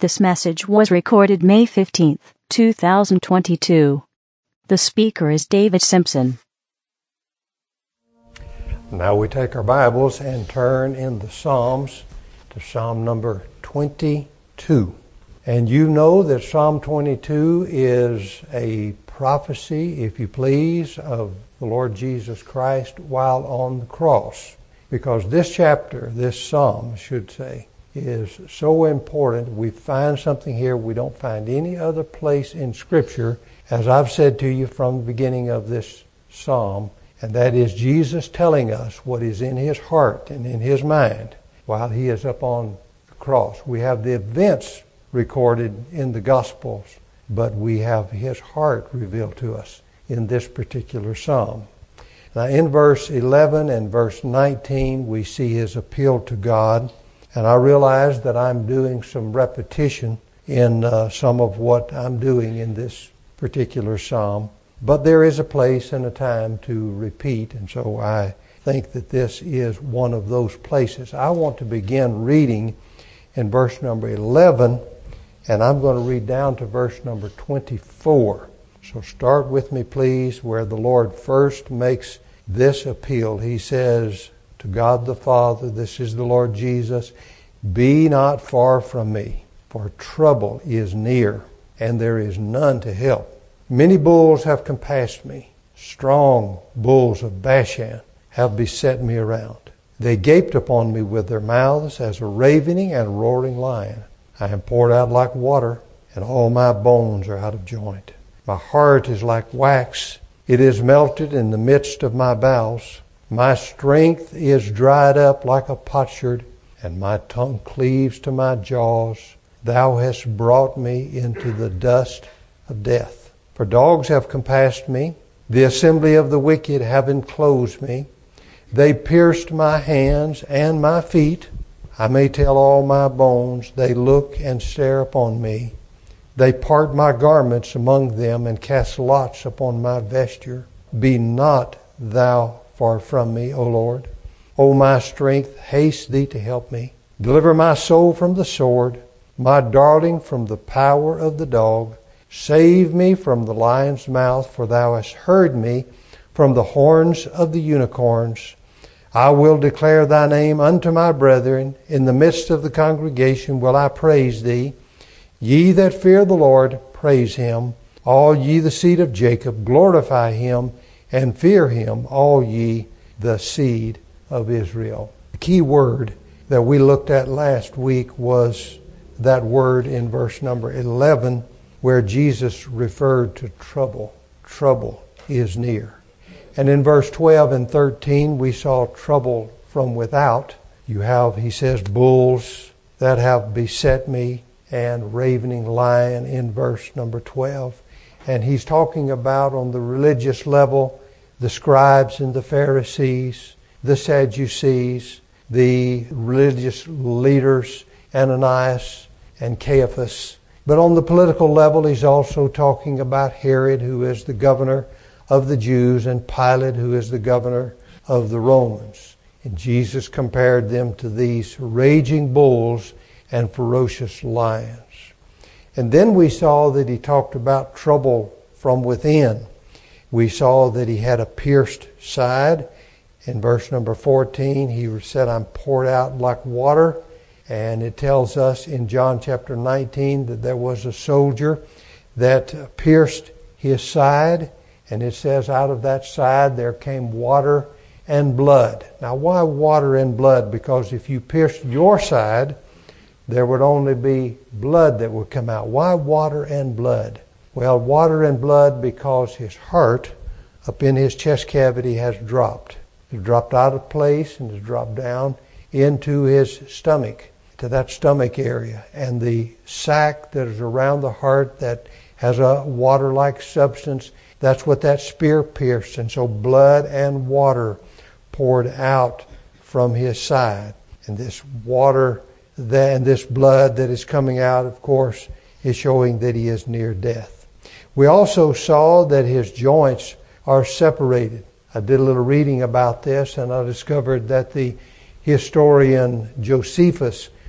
This message was recorded May 15, 2022. The speaker is David Simpson. Now we take our Bibles and turn in the Psalms to Psalm number 22. And you know that Psalm 22 is a prophecy, if you please, of the Lord Jesus Christ while on the cross. Because this chapter, this psalm, I should say, is so important. We find something here we don't find any other place in Scripture, as I've said to you from the beginning of this psalm, and that is Jesus telling us what is in His heart and in His mind while He is up on the cross. We have the events recorded in the Gospels, but we have His heart revealed to us in this particular psalm. Now in verse 11 and verse 19 we see His appeal to God, and I realize that I'm doing some repetition in some of what I'm doing in this particular psalm, but there is a place and a time to repeat, and so I think that this is one of those places. I want to begin reading in verse number 11, and I'm going to read down to verse number 24. So start with me, please, where the Lord first makes this appeal. He says to God the Father, this is the Lord Jesus, "Be not far from me, for trouble is near, and there is none to help. Many bulls have compassed me. Strong bulls of Bashan have beset me around. They gaped upon me with their mouths as a ravening and roaring lion. I am poured out like water, and all my bones are out of joint. My heart is like wax. It is melted in the midst of my bowels. My strength is dried up like a potsherd, and my tongue cleaves to my jaws. Thou hast brought me into the dust of death. For dogs have compassed me. The assembly of the wicked have enclosed me. They pierced my hands and my feet. I may tell all my bones. They look and stare upon me. They part my garments among them and cast lots upon my vesture. Be not thou far from me, O Lord. O my strength, haste thee to help me. Deliver my soul from the sword, my darling from the power of the dog. Save me from the lion's mouth, for thou hast heard me from the horns of the unicorns. I will declare thy name unto my brethren. In the midst of the congregation will I praise thee. Ye that fear the Lord, praise Him. All ye the seed of Jacob, glorify Him, and fear Him, all ye the seed of Israel. The key word that we looked at last week was that word in verse number 11, where Jesus referred to trouble. Trouble is near. And in verse 12 and 13, we saw trouble from without. You have, he says, bulls that have beset me, and ravening lion in verse number 12. And he's talking about on the religious level, the scribes and the Pharisees, the Sadducees, the religious leaders, Ananias and Caiaphas. But on the political level, he's also talking about Herod, who is the governor of the Jews, and Pilate, who is the governor of the Romans. And Jesus compared them to these raging bulls and ferocious lions. And then we saw that he talked about trouble from within. We saw that he had a pierced side. In verse number 14, he said, I'm poured out like water. And it tells us in John chapter 19 that there was a soldier that pierced his side. And it says out of that side there came water and blood. Now why water and blood? Because if you pierced your side, there would only be blood that would come out. Why water and blood? Well, water and blood because his heart up in his chest cavity has dropped. It dropped out of place and has dropped down into his stomach, to that stomach area. And the sac that is around the heart that has a water-like substance, that's what that spear pierced. And so blood and water poured out from his side. And this water and this blood that is coming out, of course, is showing that he is near death. We also saw that his joints are separated. I did a little reading about this, and I discovered that the historian Josephus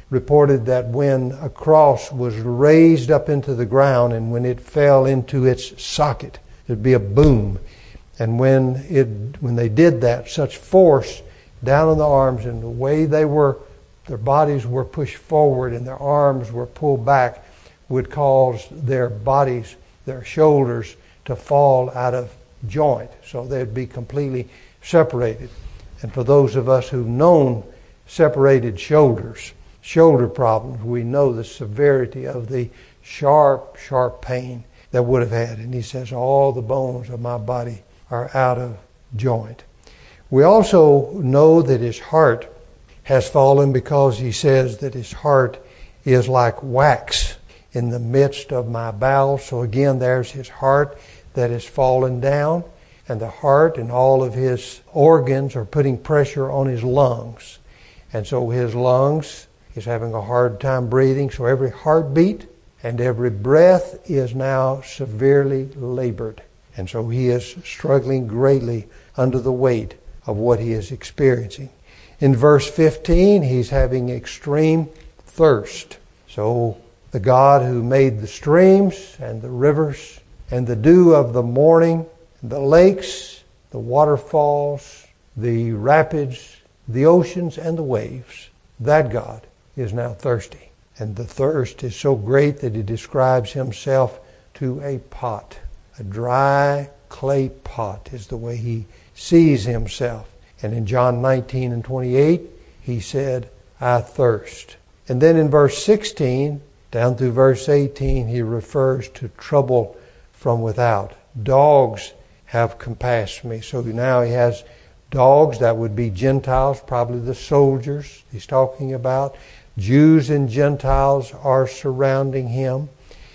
reported that when a cross was raised up into the ground and when it fell into its socket, there'd be a boom. And when they did that, such force down on the arms and the way their bodies were pushed forward and their arms were pulled back would cause their bodies, their shoulders, to fall out of joint. So they'd be completely separated. And for those of us who've known separated shoulders, shoulder problems, we know the severity of the sharp, sharp pain that would have had. And he says, all the bones of my body are out of joint. We also know that his heart has fallen because he says that his heart is like wax in the midst of my bowels. So again, there's his heart that has fallen down, and the heart and all of his organs are putting pressure on his lungs. And so his lungs is having a hard time breathing. So every heartbeat and every breath is now severely labored. And so he is struggling greatly under the weight of what he is experiencing. In verse 15, he's having extreme thirst. So the God who made the streams and the rivers and the dew of the morning, the lakes, the waterfalls, the rapids, the oceans, and the waves, that God is now thirsty. And the thirst is so great that he describes himself to a pot. A dry clay pot is the way he sees himself. And in John 19 and 28, he said, I thirst. And then in verse 16, down through verse 18, he refers to trouble from without. Dogs have compassed me. So now he has dogs, that would be Gentiles, probably the soldiers he's talking about. Jews and Gentiles are surrounding him.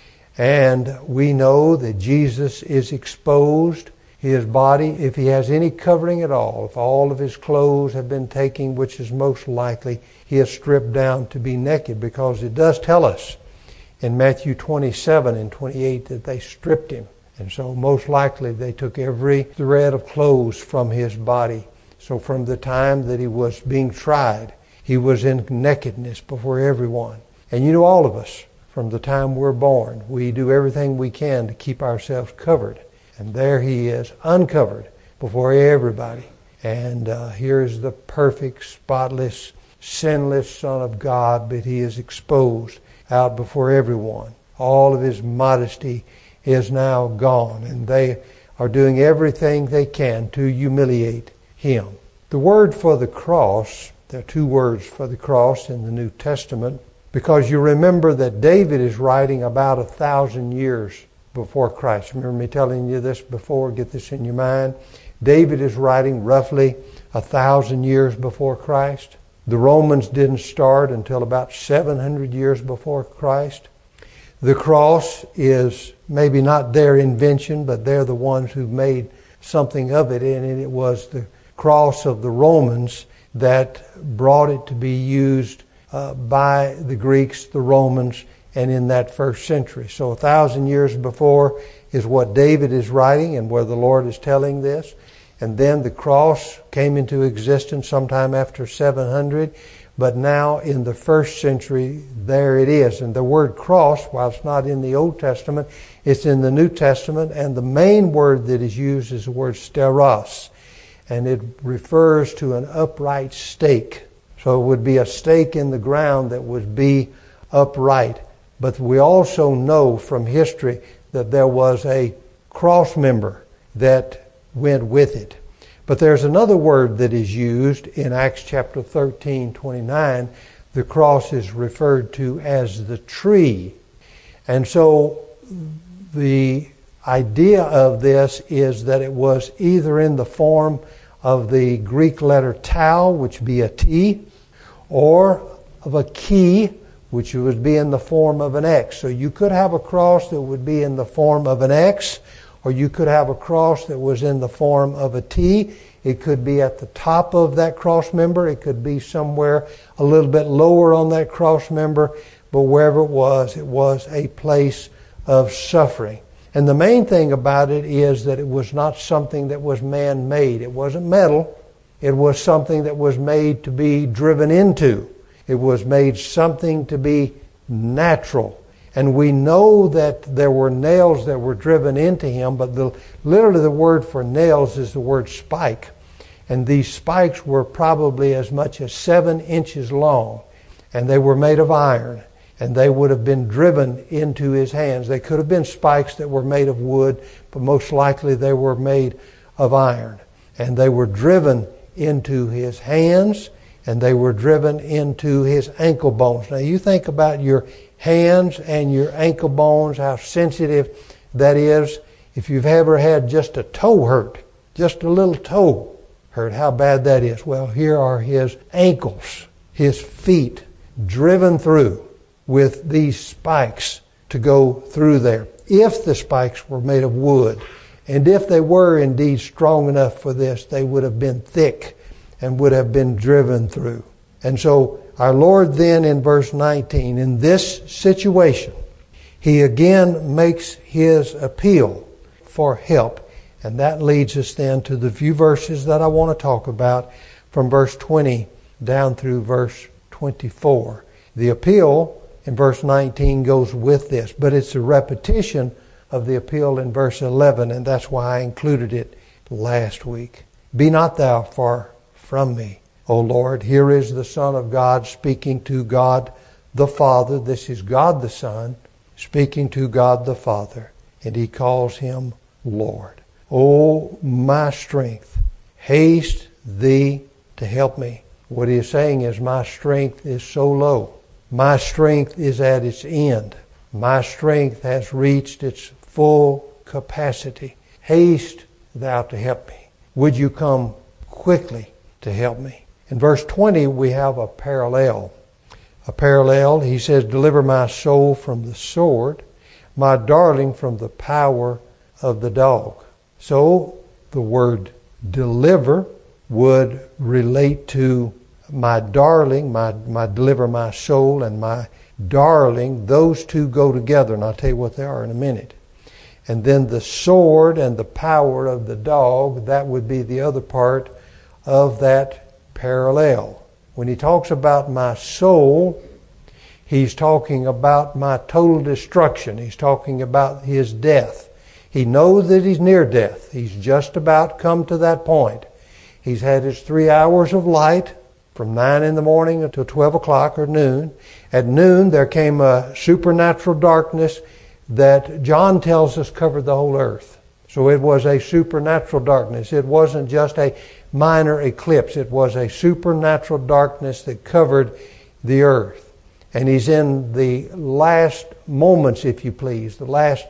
And we know that Jesus is exposed, his body, if he has any covering at all, if all of his clothes have been taken, which is most likely, he is stripped down to be naked, because it does tell us in Matthew 27 and 28 that they stripped him. And so most likely they took every thread of clothes from his body. So from the time that he was being tried, he was in nakedness before everyone. And you know, all of us, from the time we're born, we do everything we can to keep ourselves covered. And there he is, uncovered before everybody. And here is the perfect, spotless, sinless Son of God, but he is exposed out before everyone. All of his modesty is now gone, and they are doing everything they can to humiliate him. The word for the cross, there are two words for the cross in the New Testament, because you remember that David is writing about 1,000 years before Christ. Remember me telling you this before? Get this in your mind. David is writing roughly 1,000 years before Christ. The Romans didn't start until about 700 years before Christ. The cross is maybe not their invention, but they're the ones who made something of it. And it was the cross of the Romans that brought it to be used by the Greeks, the Romans, and in that first century. So 1,000 years before is what David is writing and where the Lord is telling this. And then the cross came into existence sometime after 700. But now in the first century, there it is. And the word cross, while it's not in the Old Testament, it's in the New Testament. And the main word that is used is the word steros. And it refers to an upright stake. So it would be a stake in the ground that would be upright. But we also know from history that there was a cross member that went with it. But there's another word that is used in Acts chapter 13:29. The cross is referred to as the tree. And so the idea of this is that it was either in the form of the Greek letter tau, which would be a T, or of a chi, which would be in the form of an X. So you could have a cross that would be in the form of an X, or you could have a cross that was in the form of a T. It could be at the top of that cross member. It could be somewhere a little bit lower on that cross member. But wherever it was a place of suffering. And the main thing about it is that it was not something that was man-made. It wasn't metal. It was something that was made to be driven into. It was made something to be natural. And we know that there were nails that were driven into him, but literally the word for nails is the word spike. And these spikes were probably as much as 7 inches long. And they were made of iron. And they would have been driven into his hands. They could have been spikes that were made of wood, but most likely they were made of iron. And they were driven into his hands, and they were driven into his ankle bones. Now you think about your hands and your ankle bones, how sensitive that is. If you've ever had just a toe hurt, just a little toe hurt, how bad that is. Well, here are his ankles, his feet, driven through with these spikes to go through there. If the spikes were made of wood, and if they were indeed strong enough for this, they would have been thick and would have been driven through. And so our Lord then in verse 19, in this situation, he again makes his appeal for help. And that leads us then to the few verses that I want to talk about from verse 20 down through verse 24. The appeal in verse 19 goes with this, but it's a repetition of the appeal in verse 11, and that's why I included it last week. Be not thou far from me, O Lord. Here is the Son of God speaking to God the Father. This is God the Son speaking to God the Father, and he calls him Lord. O my strength, haste thee to help me. What he is saying is my strength is so low. My strength is at its end. My strength has reached its full capacity. Haste thou to help me. Would you come quickly to help me? In verse 20 we have a parallel. A parallel, he says, deliver my soul from the sword, my darling from the power of the dog. So the word deliver would relate to my darling, my deliver my soul, and my darling. Those two go together, and I'll tell you what they are in a minute. And then the sword and the power of the dog, that would be the other part of that parallel. When he talks about my soul, he's talking about my total destruction. He's talking about his death. He knows that he's near death. He's just about come to that point. He's had his 3 hours of light from 9 in the morning until 12 o'clock or noon. At noon, there came a supernatural darkness that John tells us covered the whole earth. So it was a supernatural darkness. It wasn't just a minor eclipse. It was a supernatural darkness that covered the earth. And he's in the last moments, if you please, the last,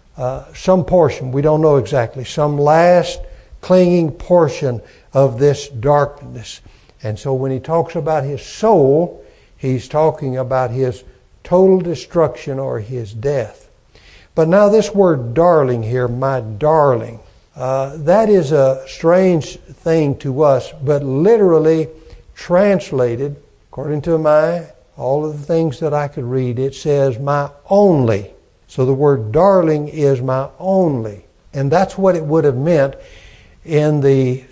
some portion, we don't know exactly, some last clinging portion of this darkness. And so when he talks about his soul, he's talking about his total destruction or his death. But now this word darling here, my darling, that is a strange thing to us, but literally translated, according to all of the things that I could read, it says my only. So the word darling is my only. And that's what it would have meant in the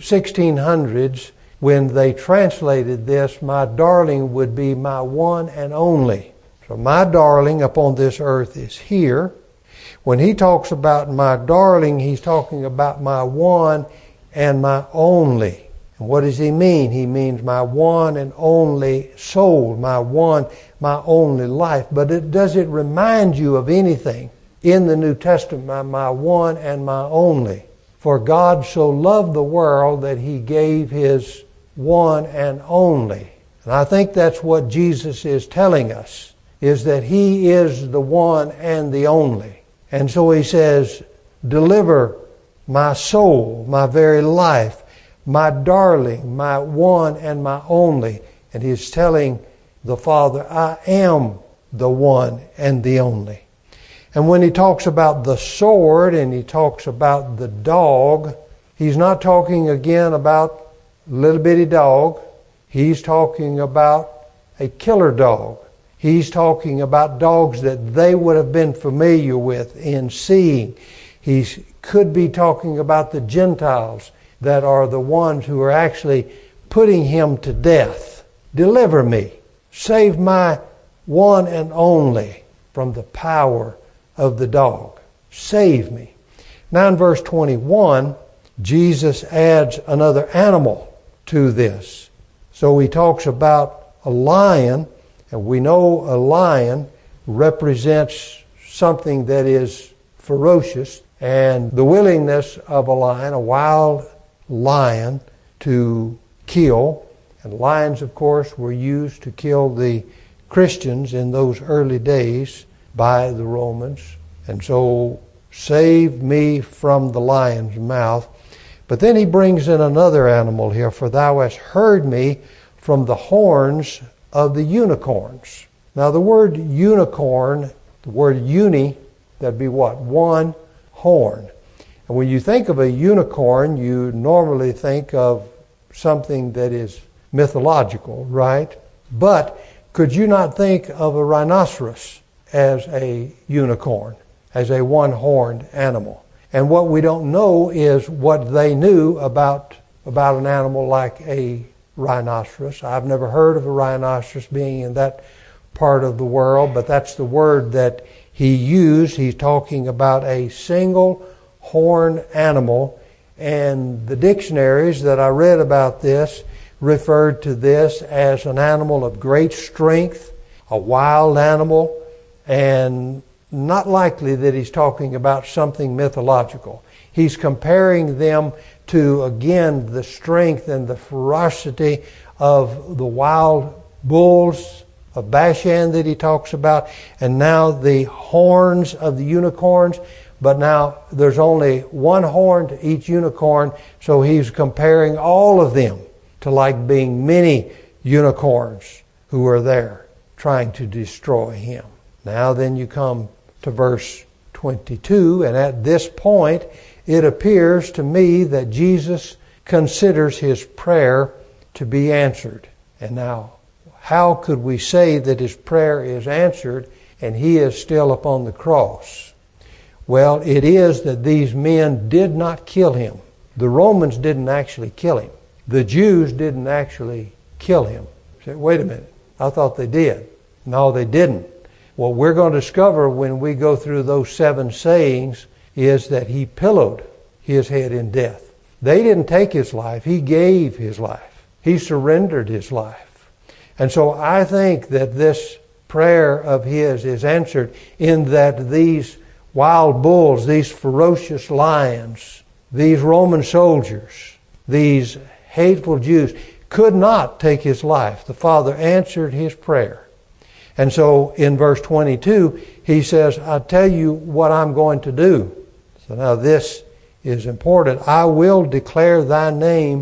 1600s when they translated this. My darling would be my one and only. So my darling upon this earth is here. When he talks about my darling, he's talking about my one and my only. And what does he mean? He means my one and only soul, my one, my only life. But does it remind you of anything in the New Testament, my one and my only? For God so loved the world that he gave his one and only. And I think that's what Jesus is telling us, is that he is the one and the only. And so he says, deliver my soul, my very life, my darling, my one and my only. And he's telling the Father, I am the one and the only. And when he talks about the sword and he talks about the dog, he's not talking again about a little bitty dog. He's talking about a killer dog. He's talking about dogs that they would have been familiar with in seeing. He could be talking about the Gentiles that are the ones who are actually putting him to death. Deliver me. Save my one and only from the power of the dog. Save me. Now in verse 21, Jesus adds another animal to this. So he talks about a lion, and we know a lion represents something that is ferocious, and the willingness of a lion, a wild lion, to kill. And lions, of course, were used to kill the Christians in those early days by the Romans. And so, save me from the lion's mouth. But then he brings in another animal here. For thou hast heard me from the horns of the unicorns. Now the word unicorn, the word uni, that'd be what? One horn. And when you think of a unicorn, you normally think of something that is mythological, right? But could you not think of a rhinoceros as a unicorn, as a one-horned animal? And what we don't know is what they knew about an animal like a rhinoceros. I've never heard of a rhinoceros being in that part of the world, but that's the word that he used. He's talking about a single horned animal, and the dictionaries that I read about this referred to this as an animal of great strength, a wild animal, and not likely that he's talking about something mythological. He's comparing them to, again, the strength and the ferocity of the wild bulls of Bashan that he talks about, and now the horns of the unicorns. But now there's only one horn to each unicorn, so he's comparing all of them to like being many unicorns who are there trying to destroy him. Now then you come to verse 22, and at this point it appears to me that Jesus considers his prayer to be answered. And now, how could we say that his prayer is answered and he is still upon the cross? Well, it is that these men did not kill him. The Romans didn't actually kill him. The Jews didn't actually kill him. Say, wait a minute, I thought they did. No, they didn't. What we're going to discover when we go through those 7 sayings is that he pillowed his head in death. They didn't take his life. He gave his life. He surrendered his life. And so I think that this prayer of his is answered in that these wild bulls, these ferocious lions, these Roman soldiers, these hateful Jews could not take his life. The Father answered his prayer. And so in verse 22, he says, I'll tell you what I'm going to do. So now this is important. I will declare thy name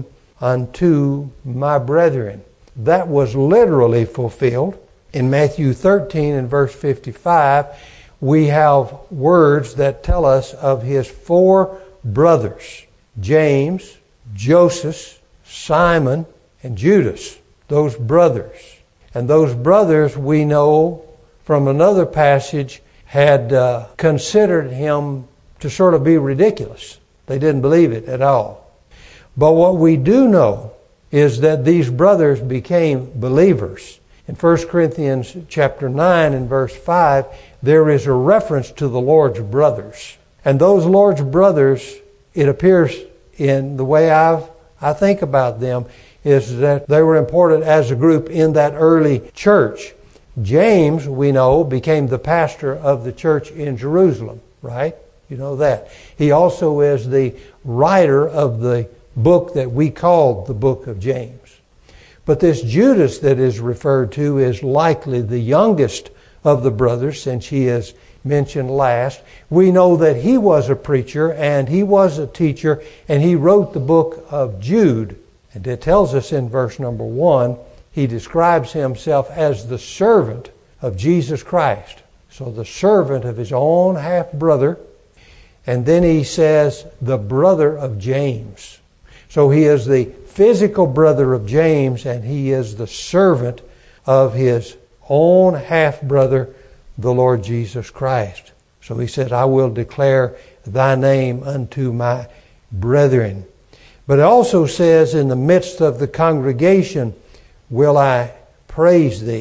unto my brethren. That was literally fulfilled. In Matthew 13 and verse 55, we have words that tell us of his 4 brothers, James, Joseph, Simon, and Judas. Those brothers. And those brothers, we know from another passage, had considered him to sort of be ridiculous. They didn't believe it at all. But what we do know is that these brothers became believers. In 1 Corinthians chapter 9 and verse 5, there is a reference to the Lord's brothers. And those Lord's brothers, it appears in the way I think about them, is that they were important as a group in that early church. James, we know, became the pastor of the church in Jerusalem, right? You know that. He also is the writer of the book that we call the book of James. But this Judas that is referred to is likely the youngest of the brothers, since he is mentioned last. We know that he was a preacher and he was a teacher, and he wrote the book of Jude. And it tells us in verse number 1, he describes himself as the servant of Jesus Christ. So the servant of his own half-brother. And then he says, the brother of James. So he is the physical brother of James, and he is the servant of his own half-brother, the Lord Jesus Christ. So he said, I will declare thy name unto my brethren. But it also says, in the midst of the congregation will I praise thee.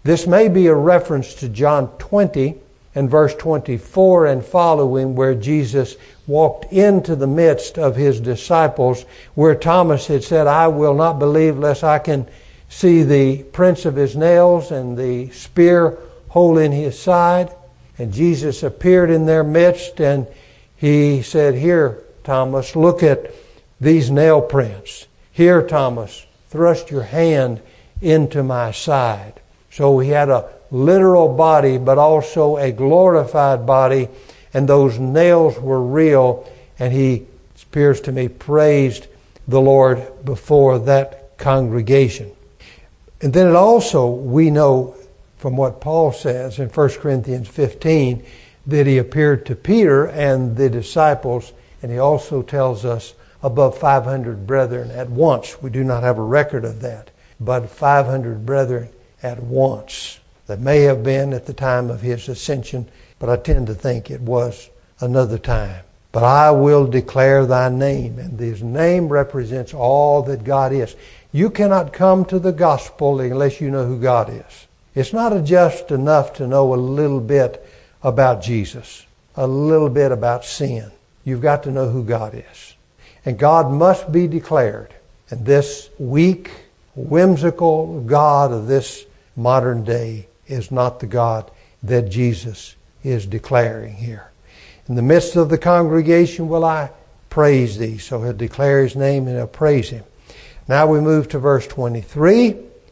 This may be a reference to John 20 and verse 24 and following, where Jesus walked into the midst of his disciples, where Thomas had said, I will not believe lest I can see the prints of his nails and the spear hole in his side. And Jesus appeared in their midst, and he said, Here, Thomas, look at these nail prints. Here, Thomas, thrust your hand into my side. So he had a literal body, but also a glorified body, and those nails were real, and he, it appears to me, praised the Lord before that congregation. And then it also, we know from what Paul says in 1 Corinthians 15, that he appeared to Peter and the disciples, and he also tells us above 500 brethren at once. We do not have a record of that, but 500 brethren at once. That may have been at the time of his ascension, but I tend to think it was another time. But I will declare thy name, and his name represents all that God is. You cannot come to the gospel unless you know who God is. It's not just enough to know a little bit about Jesus, a little bit about sin. You've got to know who God is. And God must be declared. And this weak, whimsical God of this modern day is not the God that Jesus is declaring here. In the midst of the congregation will I praise thee. So he'll declare his name and he'll praise him. Now we move to verse 23.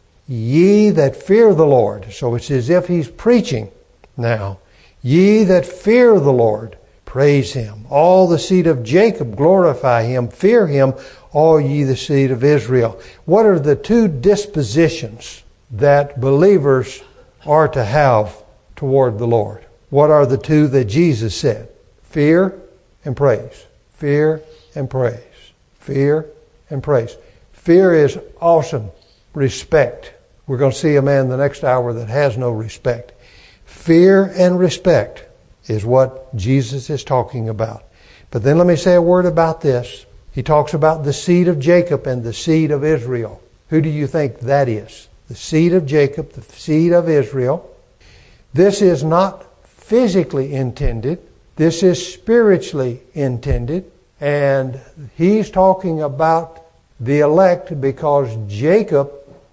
Ye that fear the Lord. So it's as if he's preaching now. Ye that fear the Lord, praise him. All the seed of Jacob, glorify him. Fear him, all ye the seed of Israel. What are the two dispositions that believers are to have toward the Lord? What are the two that Jesus said? Fear and praise. Fear and praise. Fear and praise. Fear is awesome. Respect. We're going to see a man the next hour that has no respect. Fear and respect is what Jesus is talking about. But then let me say a word about this. He talks about the seed of Jacob and the seed of Israel. Who do you think that is? The seed of Jacob, the seed of Israel. This is not physically intended. This is spiritually intended. And he's talking about the elect because Jacob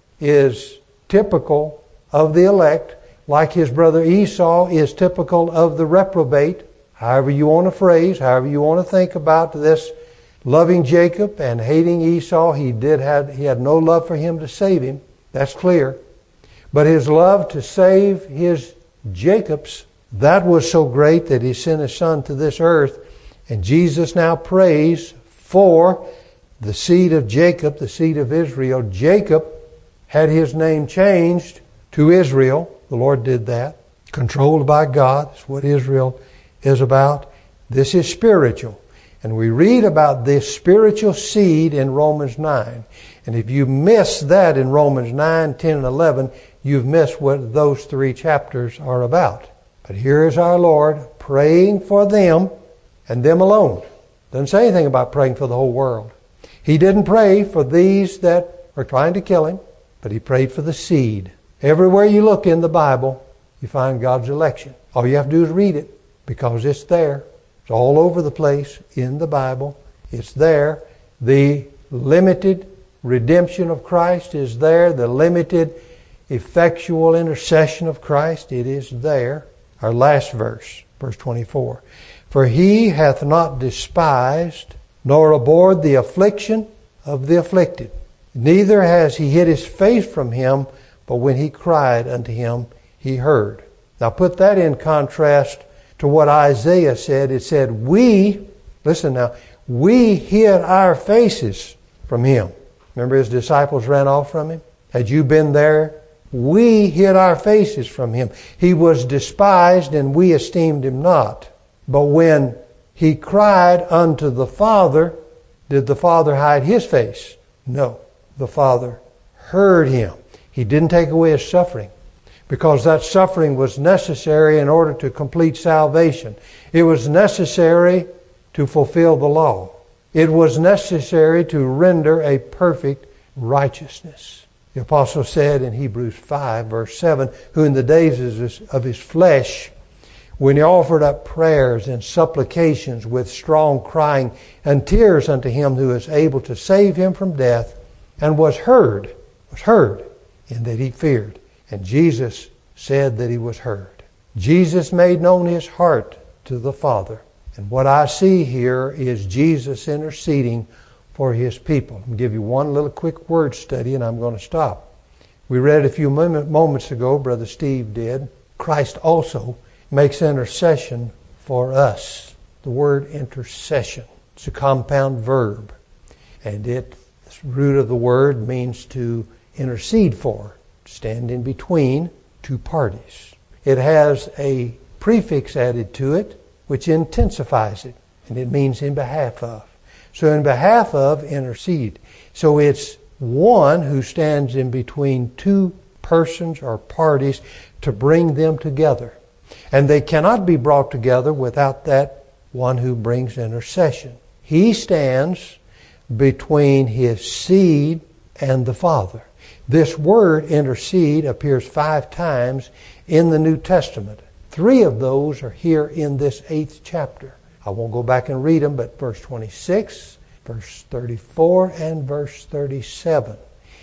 is typical of the elect, like his brother Esau is typical of the reprobate. However you want to phrase, however you want to think about this, loving Jacob and hating Esau, he had no love for him to save him. That's clear. But his love to save his Jacob's, that was so great that he sent his son to this earth. And Jesus now prays for the seed of Jacob, the seed of Israel. Jacob had his name changed to Israel. The Lord did that. Controlled by God. That's what Israel is about. This is spiritual. And we read about this spiritual seed in Romans 9. And if you miss that in Romans 9, 10, and 11, you've missed what those three chapters are about. But here is our Lord praying for them and them alone. Doesn't say anything about praying for the whole world. He didn't pray for these that are trying to kill him, but he prayed for the seed. Everywhere you look in the Bible, you find God's election. All you have to do is read it because it's there. It's all over the place in the Bible. It's there. The limited redemption of Christ is there. The limited effectual intercession of Christ, it is there. Our last verse, verse 24. For he hath not despised nor abhorred the affliction of the afflicted. Neither has he hid his face from him, but when he cried unto him, he heard. Now put that in contrast to what Isaiah said. It said, listen now, we hid our faces from him. Remember his disciples ran off from him? Had you been there? We hid our faces from him. He was despised and we esteemed him not. But when he cried unto the Father, did the Father hide his face? No. The Father heard him. He didn't take away his suffering because that suffering was necessary in order to complete salvation. It was necessary to fulfill the law. It was necessary to render a perfect righteousness. The apostle said in Hebrews 5, verse 7, who in the days of his flesh, when he offered up prayers and supplications with strong crying and tears unto him who is able to save him from death, and was heard in that he feared. And Jesus said that he was heard. Jesus made known his heart to the Father. And what I see here is Jesus interceding for his people. I'll give you one little quick word study and I'm going to stop. We read a few moments ago, Brother Steve did, Christ also makes intercession for us. The word intercession. It's a compound verb. And the root of the word means to intercede for, stand in between two parties. It has a prefix added to it which intensifies it, and it means in behalf of. So in behalf of, intercede. So it's one who stands in between two persons or parties to bring them together. And they cannot be brought together without that one who brings intercession. He stands between his seed and the Father. This word intercede appears 5 times in the New Testament. 3 of those are here in this 8th chapter. I won't go back and read them, but verse 26, verse 34, and verse 37.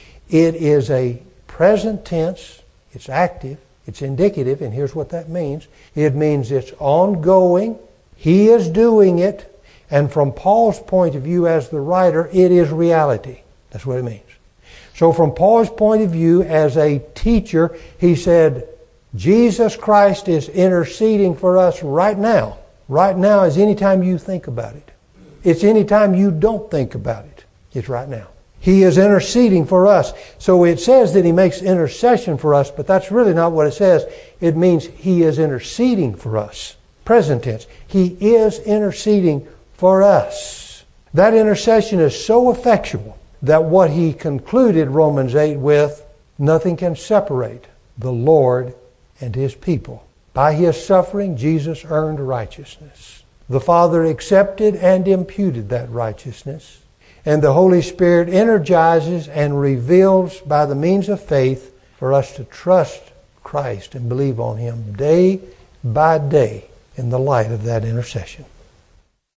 It is a present tense, it's active, it's indicative, and here's what that means. It means it's ongoing, he is doing it, and from Paul's point of view as the writer, it is reality. That's what it means. So from Paul's point of view as a teacher, he said, Jesus Christ is interceding for us right now. Right now is any time you think about it. It's any time you don't think about it. It's right now. He is interceding for us. So it says that he makes intercession for us, but that's really not what it says. It means he is interceding for us. Present tense. He is interceding for us. That intercession is so effectual that what he concluded Romans 8 with, nothing can separate the Lord and his people. By his suffering, Jesus earned righteousness. The Father accepted and imputed that righteousness. And the Holy Spirit energizes and reveals by the means of faith for us to trust Christ and believe on him day by day in the light of that intercession.